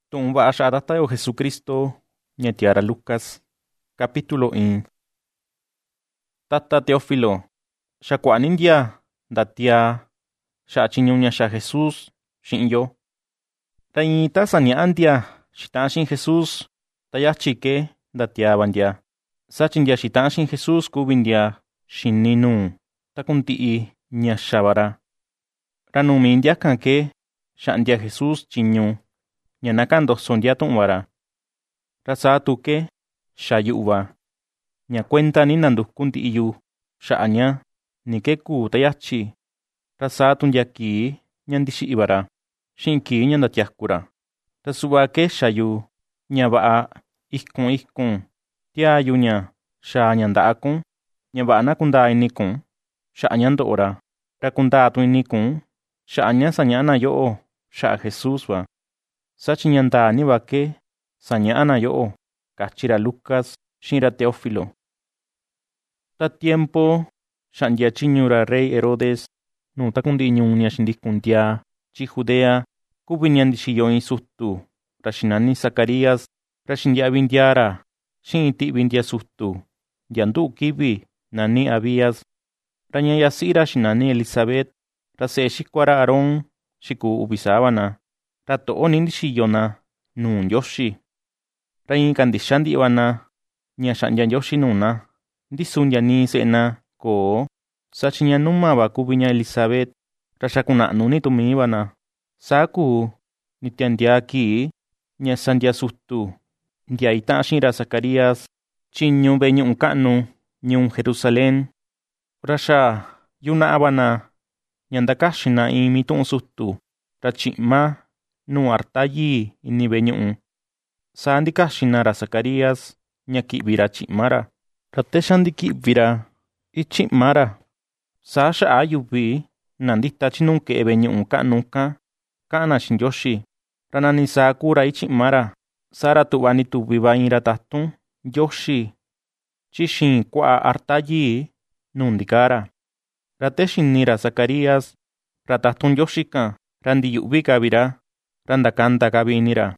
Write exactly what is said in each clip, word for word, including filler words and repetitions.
Tu'un va'a xa'a Tatayo Jesucristo ña tiara Lucas, capítulo in. Tata Teófilo, xakua'a ní ntia ndatia xa'a tyiñu ña xa Jesús xi'in yo. Ta in ta saña'a ntia xita'an xi'in Jesús ta yachi ke ndatiava ntia. Sachi ntia xita'an xi'in Jesús kuvi ntia xini nuu taku nti'i ña xava ra. Ra numi ntiakan ke xa'ntia Jesús tyiñu ña na ka'an ndoso ntia tu'un ra. Ra saa tuke xa yu'va ña kuenta ni nanduku nti'i yu xa'a ña ni ke kuu ta yachi. Ra saa tu ntia kii ña ndixi'i ra xi'in kii ña ndatiaku ra. Ta su'va ke xa yu ña va'a ikun ikun tiaa yu ña xaa ña nda'a kun ña va'a na kundaa ini kun xa'a ña ndo'o ra. Ra kundaa tu ini kun xa'a ña saña'a na yo'o xa'a Jesús va. Sachi ña ndaa ni va ke saña'a na yo'o, kachi ra Lucas xi'in ra Teófilo. Ta tiempo xa'ntia tyiñu ra rey Herodes nuu taku nti'i ñuu ña xindikun ntiaa tyi Judea, kuvi ña ndixiyo in sutu ra xinani Zacarías, ra xintia'vi ntiaa ra xi'in ti'vi ntia sutu ndia ndu'u kivi nani Abías. Ra ña yasi'i ra xinani Elisabet, ra se'e xikua ra Aarón xikuu uvi saa na, ra to'o ni ndixiyo na nuu Ndioxi. Ra in kandixa ndi'i va na ña xa'ntia Ndioxi nuu na, ndisu ntia nii se'e na koo, sachi ña numa va kuvi ña Elisabet, ra xakuna'nu ni tumii va na. Saa kuu ni tiantiaa kii ña sa ntia sutu ndia ita'an xi'in ra Zacarías tyiñu ve'e ñu'u ka'nu ñuu Jerusalén. Ra xa yuna'a va na ña ndakaxin na in mitu'un sutu ra chi'ma nuu arta yii ini ve'e ñu'u. Saa ndikaxin na ra Zacarías ña ki'vi ra chi'ma ra. Ra te xa ndiki'vi ra ichi'ma ra, saa xa'a yuvi na ndita tyinuu ke'e ve'e ñu'u ka'nu kan ka'an na xi'in Ndioxi. Ra nani saa kuu ra ichi'ma ra, saa ra tu'va ni tuvi va in ra tatun Ndioxi tyixiin kua'a arta yii nuu ndikaa ra. Ra te xini ra Zacarías ra tatun Ndioxi kan, ra ndiyu'vi kavi ra, ra ndakanda kavi ini ra.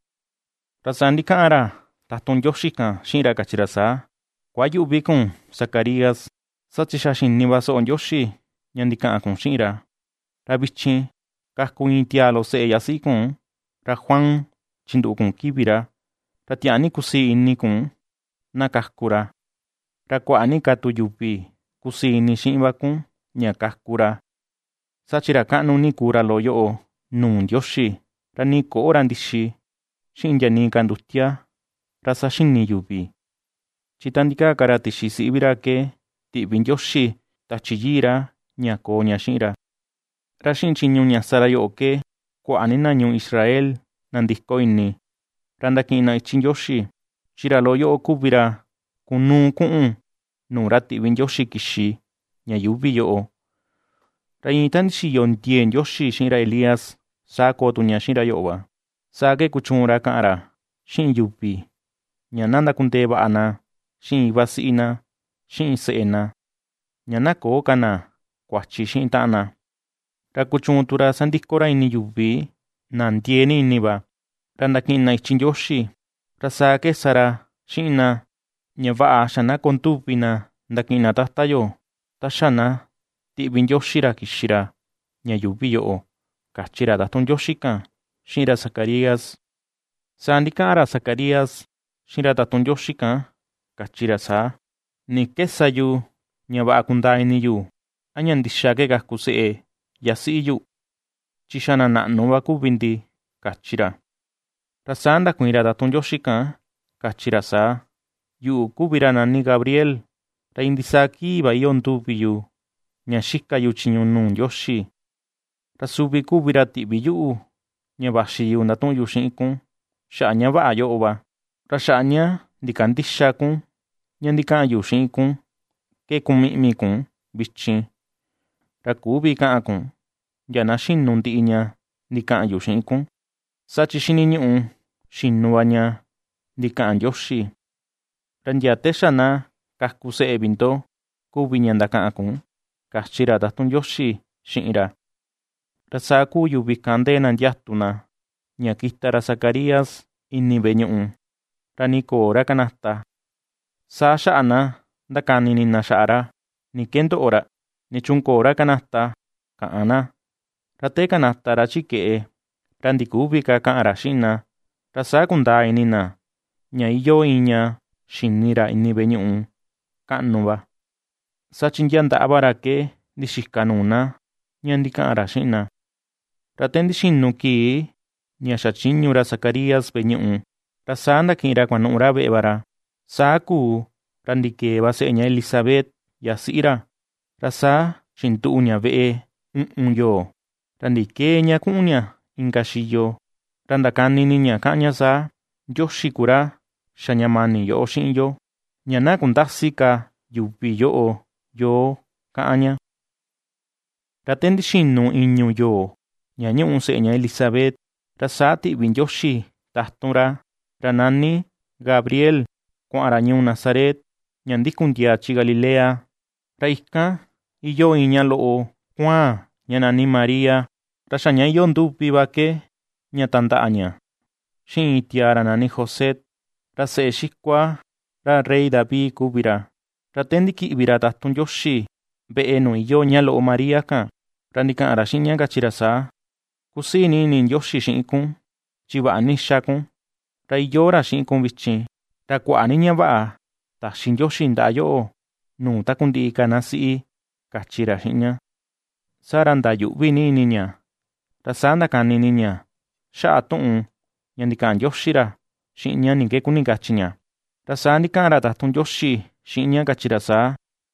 Ra saa ndika'an ra tatun Ndioxi kan xi'in ra kachi ra saa: ―Kuayu'vi kun Zacarías, sachi xa xini va so'o Ndioxi ña ndika'an kun xi'in ra. Ra vichin kaku in tiaa lo se'e yasi'i kun, ra Juan tyindu'u kun kivi ra. Ra tia'an ni kusii ini kun na kaku ra. Ra kua'a ni ka tu yuvi kusii ini xi'in va kun ña kaku ra. Sachi ra ka'nu ni kuu ra loo yo'o nuu Ndioxi, ra ni ko'o ra ndixi xi'in ntia ni ka ndutia ra saxini yuvi. Tyi ta ndikaa ka ra tixi si'vi ra ke ti'vi Ndioxi Tachi Yii ra ña koo ña xi'in ra. Ra xi'in tyiñu ña sa ra yo'o ke kua'a ni na ñuu Israel nandiko ini, ra ndaki'in na ichi Ndioxi, tyi ra loo yo'o kuvi ra kunuu ku'un nuu ra ti'vi Ndioxi kixi ña yuvi yo'o. Ra in ta ndixiyo ndiee Ndioxi xi'in ra Elías, saa koo tu ña xi'in ra yo'o va. Saa ke kuchuun ra ka'an ra xi'in yuvi ña na ndakundee va'a na xi'in iva si'i na xi'in se'e na, ña na koo ka na kuachi xi'in ta'an na. Ra kuchuun tu ra sandiko ra ini yuvi na ndiee ni ini va, ra ndaki'in na ichi Ndioxi. Ra saa ke sa ra xi'in na ña va'a xa na kontuvi na ndaki'in na tata yo, ta xa na ti'vi Ndioxi ra kixi ra ña yuvi yo'o, kachi ra tatun Ndioxi kan xi'in ra Zacarías. Saa ndika'an ra Zacarías xi'in ra tatun Ndioxi kan, kachi ra saa: ―Ni kesa yu ña va'a kundaa ini yu a ña ndixa ke kaku se'e yasi'i yu, tyi xa nana'nu va kuvi ndi ―kachi ra. Ra saa ndakuiin ra tatun Ndioxi kan, kachi ra saa: ―Yu'u kuvi ra nani Gabriel, ra in ndisaa kii va iyo nduvi yu ña xika yu tyiñu nuu Ndioxi. Ra suvi kuvi ra ti'vi yu'u ña vaxi yu ndatu'un yu xi'in kun xa'a ña va'a yo'o va. Ra xa'a ña ndikandixa kun ña ndika'an yu xi'in kun ke kumi'mi kun vichin. Ra kuvi ka'an kun ya na xinu ndi'i ña ndika'an yu xi'in kun, sachi xini ñu'u xinu va ña ndika'an Ndioxi. Ra ndia te xa na kaku se'e vindo kuvi ña ndaka'an kun, kachi ra tatun Ndioxi xi'in ra. Ra saa kuu yuvi kan ndee na ndiatu na ña kita ra Zacarías ini ve'e ñu'u ra nikoo ra kanata. Saa xa'a na ndakani nina xa'a ra nikendo'o ra nichunkoo ra kanata ka'an na. Ra te kanata ra chike'e ra ndikuvi ka ka'an ra xi'in na. Ra saa kundaa ini na ña iyo in ña xini ra ini ve'e ñu'u ka'nu va. Saa chinyaa nda'a va ra ke ndixika nuu na ña ndika'an ra xi'in na. Ra te ndixinu kii ña xatyiñu ra Zacarías ve'e ñu'u, ra saa ndaki'in ra kuanu'u ra ve'e va ra. Saa kuu ra ndikee va se'e ña Elisabet yasi'i ra. Ra saa xindu'u ña ve'e u'un yoo. Ra ndikee ña ku'un ña inka xiyo. Ra ndakanini ña ka'an ña saa: Ndioxi kuu ra xa ñamani yo'o xi'in yo, ña na kundasi ka yuvi yo'o yoo, ka'an ña. Ra te ndixinu iñu yoo ña ñu'u se'e ña Elisabet, ra saa ti'vi Ndioxi tatun ra, ra nani Gabriel, kua'an ra ñuu Nazaret, ña ndikun ndiaa chi Galilea. Ra ikan iyo in ña lo'o kuaan ña nani María, ra xa ña iyo nduvi va ke ña tanda'a ña xi'in in tiaa ra nani José, ra se'e xikua ra rey David kuvi ra. Ra te ndiki'vi ra tatun Ndioxi ve'e nu iyo ña lo'o María kan, ra ndika'an ra xi'in ña kachi ra saa: Kusii ni ini Ndioxi xi'in kun, chi va'a nixa kun. Ra iyo ra xi'in kun vichin, ra kua'a ni ña va'a taxi Ndioxi nda'a yo'o nuu takundi'i ka nasi'i, kachi ra xi'in ña. Saa ra nda yu'vi ni ini ña. Ra saa ndakanini ña xa'a tu'un ña ndika'an Ndioxi ra xi'in ña ni ke kuni kachi ña. Ra saa ndika'an ra tatun Ndioxi xi'in ña kachi ra saa: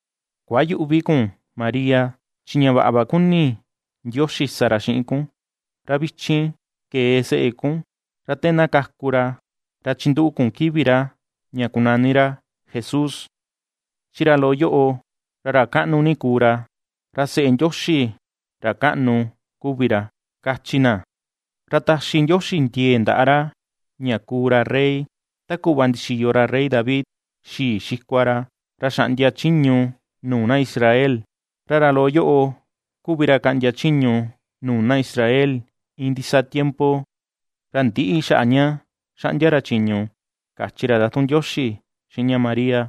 Kuayu'vi kun, María, chi ña va'a va kuni Ndioxi sa ra xi'in kun. Ra vichin kee se'e kun, ra te nakaku ra, ra chindu'u kun kivi ra ña kunani ra Jesús. Chi ra lo yo'o ra ra ka'nu ni kuu ra, ra se'e Ndioxi ra ka'nu kuvi ra, kachi na. Ra taxi Ndioxi ndiee nda'a ra ña kuu ra rey, ta ku'va ndixiyo ra rey David xii xikua ra, ra xa'ndia chiñu nuu na Israel. Ra ra lo yo'o kuvi ra ka'ndia chiñu nuu na Israel in ndisa tiempo. Ra ndi'i xa'a ña xa'ndia ra chiñu, kachi ra tatun Ndioxi xi'in ña María.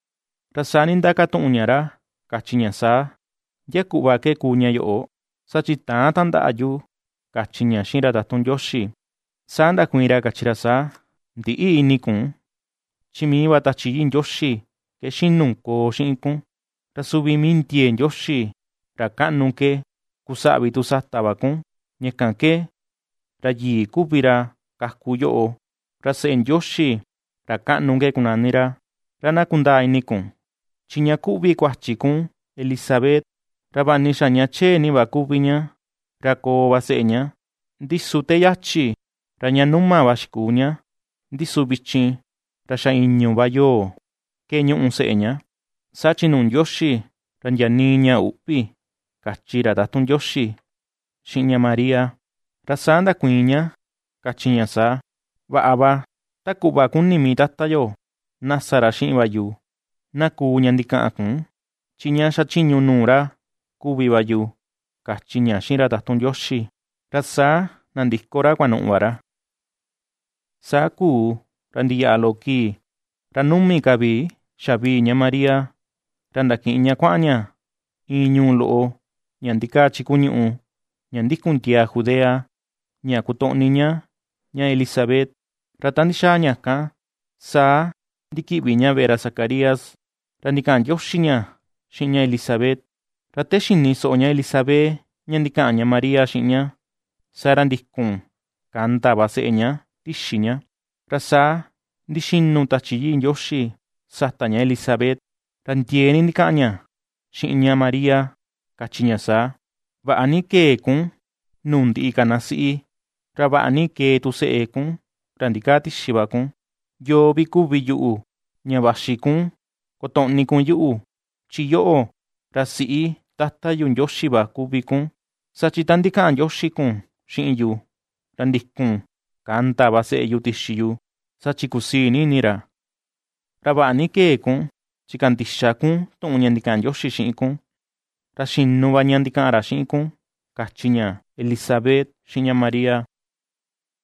Ra saa nindaka tu'un ña ra, kachi ña saa: ¿Njia ku'va ke kuu ña yo'o? Sachi taan tanda'a yu, kachi ña xi'in ra tatun Ndioxi. Saa ndakuiin ra kachi ra saa: Ndi'i ini kun, chi mii va Tachi Yi'i Ndioxi ke xinu koo xi'in kun. Ra suvi mii ndiee Ndioxi ra ka'nu ke kusa'vi tu sata va kun. Ñakan ke ra yii kuvi ra kaku yo'o, ra se'e Ndioxi ra ka'nu ke kunani ra. Ra na kundaa ini kun, chi ña ku'vi kuachi kun Elisabet, ra va'ni xa ña chee ni va kuvi ña, ra koo va se'e ña. Ndisu te yachi ra ña numa va xikuu ña. Ndisu vichin ra xa iñu va yoo kee ñu'u se'e ña. Saa chi nuu Ndioxi ra nyanii ña u'vi, kachi ra tatun Ndioxi xi'in ña María. Ra saa ndakuiin ña, kachi ña saa: Va'a va, ta ku'va kuni mi tata yo, na sa ra xi'in va yu. Na kuu ña ndika'an kun, chi ña xatyiñu nuu ra kuvi va yu, kachi ña xi'in ra tatun Ndioxi. Ra saa nandiko ra kuanu'u va ra. Saa kuu ra ndiya'a lo kii, ra numi ka vi xavi ña María, ra ndaki'in ña kua'an ña in ñuu lo'o ña ndikaa chi kuñu'u ña ndikun ndiaa Judea, ña kuto'ni ña ña Elisabet. Ra ta ndixaa ña kan, saa ndiki'vi ña ve'e ra Zacarías, ra ndika'an Ndioxi ña xi'in ña Elisabet. Ra te xini so'o ña Elisabet ña ndika'an ña María xi'in ña, saa ra ndikun kanta va se'e ña tixi ña. Ra saa ndixinu Tachi Yi'i Ndioxi sata ña Elisabet, ra ndiee ni ndika'an ña xi'in ña María, kachi ña saa: Va'a ni kee kun nuu ndi'i ka nasi'i, ra va'a ni kee tu se'e kun ra ndikaa tixi va kun. Yoo vi kuvi yu'u ña vaxi kun koto'ni kun yu'u, chi yo'o ra si'i tata yu Ndioxi va kuvi kun. Sachi ta ndika'an Ndioxi kun xi'in yu, ra ndikun kanta va se'e yu tixi yu, sachi kusii ni ini ra. Ra va'a ni kee kun chi kandixa kun tu'un ña ndika'an Ndioxi xi'in kun. Ra xinu va ña ndika'an ra xi'in kun, kachi ña Elisabet xi'in ña María.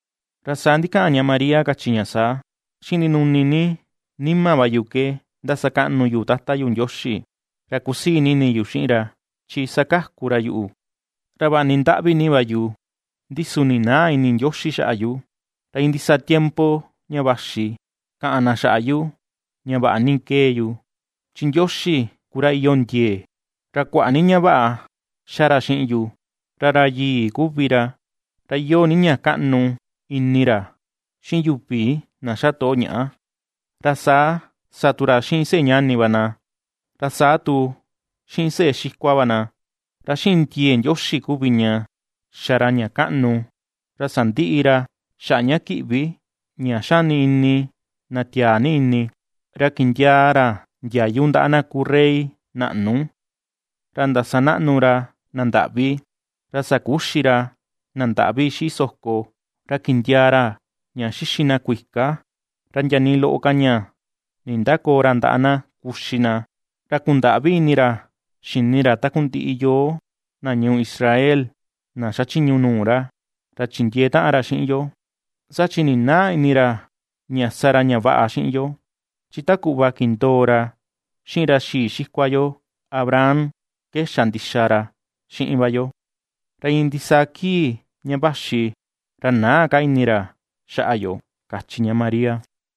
Ra saa ndika'a ña María kachi ña saa: xi'ni nuni ni nima va yu ke ndasaka'nu yu Tata yu Ndioxi, ra kusii ni ini yu xi'in ra, tyi sakaku ra yu'u. Ra va'a ni nda'vi ni va yu, ndisu ni naa ini Ndioxi xa'a yu. Ra iin ndisa tiempo ña vaxi ka'an na xa'a yu ña va'a ni kee yu, tyi Ndioxi kuu ra iyo ndiee, ra kua'a ni ña va'a xa ra xi'in yu, ra ra yii kuvi ra, ra iyo ni ña ka'nu ini ra xi'in yuvi na xatoo ña'a. Ra saa satu ra xi'in se'e ñani va na, ra saa tu xi'in se'e xikua va na, ra xi'in ndiee Ndioxi kuvi ña xa ra ña ka'nu, ra sandi'i ra xa'a ña ki'vi ña xani ini na tiaa ni ini, ra kintiaa ra ndiayu nda'a na kuu rey na'nu, ra ndasana'nu ra na nda'vi, ra sakuxi ra na nda'vi xi soko, ra kintiaa ra ña xixi na kuika, ra nya ni lo'o ka ña ni ndakoo ra nda'a na kuxi na, ra kunda'vi ini ra xini ra taku ndi'i yoo na ñuu Israel na xatyiñu nuu ra, ra tyindiee ta'an ra xi'in yo. Sachi ni naa ini ra ña sa ra ña va'a xi'in yo, tyi ta ku'va kindoo ra xi'in ra xii xikua yo Abraham kexa ndixa ra xi'in va yo. Ra iin ndisaa kii ña vaxi ra naa ka ini ra xa'a yo, kachi ña María.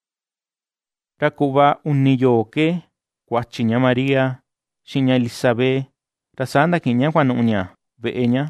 Ra ku'va uni yoo ke kuachi ña María xi'in ña Elisabet, ra saa ndaki'in ña kuanu'u ña ve'e ña.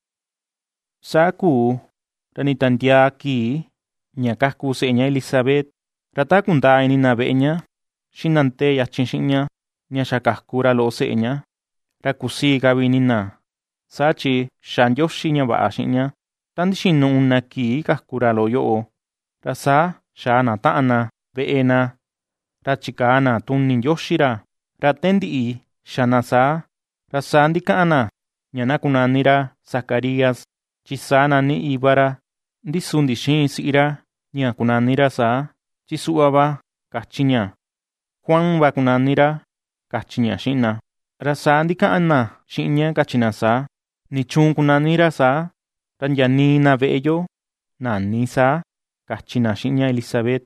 Saa kuu ra ni tantiaa kii ña kaku se'e ña Elisabet, ra tá kundaa ini na ve'e ña, xinantee yachin xi'in ña ña xa kaku ra lo'o se'e ña, ra kusii ka vi ini na, saa tyi xa Ndioxi ña va'a xi'in ña. Ta ndixinu una kii kaku ra lo'o yo'o, ra saa xaa na ta'an na ve'e na, ra chikaa na tuni Ndioxi ra. Ra te ndi'i xa na saa, ra saa ndika'an na ña na kunani ra Zacarías, tyi saa nani iva ra, ndisu ndi xiin si'i ra ña kunani ra saa, tyi su'va va kachi ña: Juan va kunani ra, kachi ña xi'in na. Ra saa ndika'an na xi'in ña kachi na saa: Ni chuun kunani ra saa, ra nya nii na ve'e yo nani saa, kachi na xi'in ña Elisabet.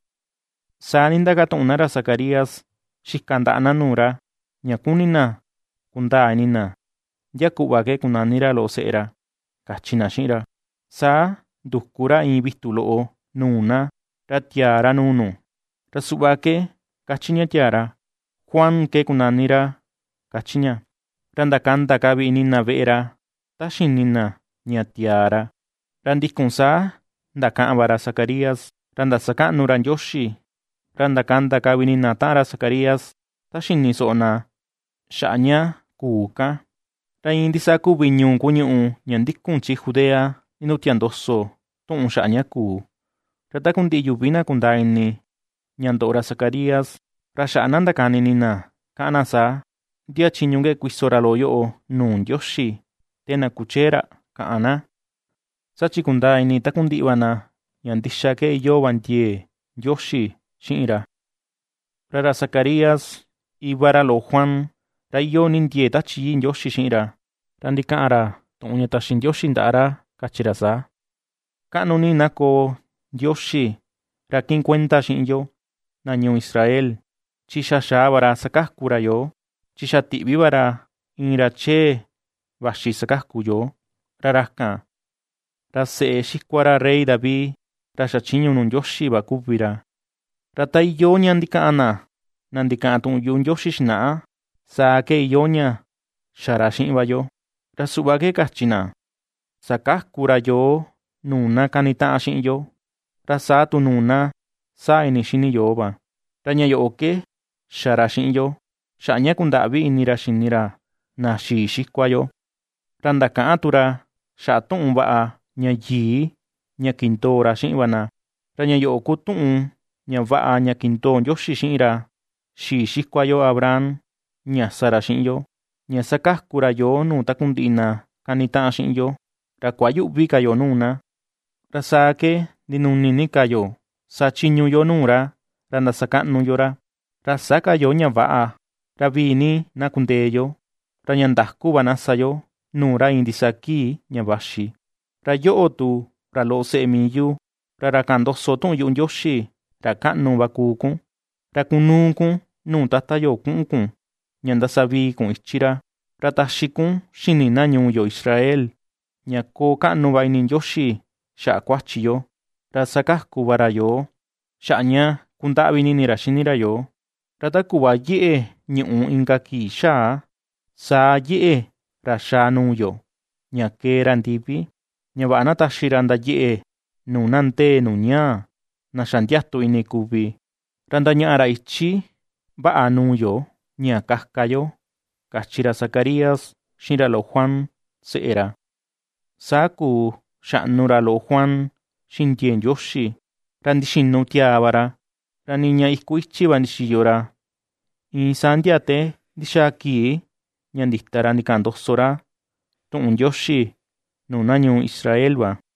Saa ni ndakatu'un na ra Zacarías xika nda'a na nuu ra, ña kuni na kundaa ini na nya ku'va ke kunani ra lo'o se'e ra, kachi na xi'in ra. Saa nduku ra iin vitu lo'o nuu na, ra tiaa ra nuu nu, ra su'va ke kachi ña tiaa ra: Juan ke kunani ra, kachi ña. Ra ndakanda ka vi ini na ve'e ra ta xini na ña tiaa ra. Ra ndikun saa ndaka'an va ra Zacarías, ra ndasaka'nu ra Ndioxi, ra ndakanda ka vi ini na ta'an ra Zacarías ta xini so'o na xa'a ña kuu ka. Ra iin ndisaa kuvi ñuu kuñu'u ña ndikun chi Judea inutia'a ndoso tu'un xa'a ña kuu. Ra taku ndi'i yuvi na kundaa ini ña ndo'o ra Zacarías, ra xa'a na ndakani ini na ka'an na saa: Ntia chiñu nke'e kuiso ra lo'o yo'o nuu Ndioxi, te na kuchee ra, ka'an na. Sachi kundaa ini taku ndi'i va na ña ndixa ke iyo va ndiee Ndioxi xi'in ra. Ra ra Zacarías iva ra lo'o Juan, ra iyo ni ndiee Tachi Yii Ndioxi xi'in ra, ra ndika'an ra tu'un ña taxi Ndioxi nda'a ra, kachi ra saa: Ka'nu ni nakoo Ndioxi ra ki'in kuenda xi'in yo, na ñuu Israel, tyi xa xaa va ra sakaku ra yo, tyi xa ti'vi va ra iin ra chee vaxi sakaku yo, ra rakan, ra se'e xikua ra rey David, ra xatyiñu nuu Ndioxi va kuvi ra. Ra ta iyo ña ndika'an na, na ndika'an tu'un yu'u Ndioxi xina'a, saa ke iyo ña xa ra xi'in va yo. Ra su'va ke kachi na: Sakaku ra yoo nuu na kani ta'an xi'in yo, ra saa tu nuu na saa ini xini yoo va. Ra ña yo'o ke xa ra xi'in yo, xa'a ña kunda'vi ini ra xini ra na xii xikua yo. Ra ndaka'an tu ra xa'a tu'un va'a ña yii ña kindoo ra xi'in va na. Ra ña yo'o kuu tu'un ña va'a ña kindoo Ndioxi xi'in ra xii xikua yo Abraham ña sa ra xi'in yo, ña sakaku ra yoo nuu taku ndi'i na kani ta'an xi'in yo, ra kuayu'vi ka yo nuu na. Ra saa ke ndinuni ni ka yo sachiñu yo nuu ra, ra ndasaka'nu yo ra, ra saka yo ña va'a, ra vii ni na kundee yo, ra ña ndaku va na sa yo nuu ra iin ndisaa kii ña vaxi. Ra yo'o tu ra lo'o se'e miyu, ra ra kaꞌan ndoso tuꞌun yuꞌu Ndioxi ra kaꞌnu va kuu kun, ra kunuu kun nuu Tata yo kuꞌun kun ña ndasavii kun ichi ra, ra taxi kun xini na ñuu yo Israel ña koo kaꞌnu va ini Ndioxi xaꞌa kuachi yo, ra sakaku va ra yoo xaꞌa ña kundaꞌvi nini ra xini ra yoo. Ra ta kuꞌva yeꞌe ñuꞌu inka kii xaa, saa yeꞌe ra xaa nuu yo ña kee ra ndivi, ña vaꞌa na taxi ra ndayeꞌe nuu na ndee nuu ñaa, na xa ndiatu ini kuvi, ra ndañaꞌa ra ichi vaꞌa nuu yo ña kaka yo ―kachi ra Zacarías xiꞌin ra loꞌo Juan seꞌe ra. Saa kuu xaꞌnu ra loꞌo Juan xindiee Ndioxi, ra ndixinu tiaa va ra, ra niña iku ichi va ndixiyo ra. Iin saa ndia te ndixaa kii ña ndita ra ndikaꞌan ndoso ra tuꞌun Ndioxi nuu na ñuu Israel va.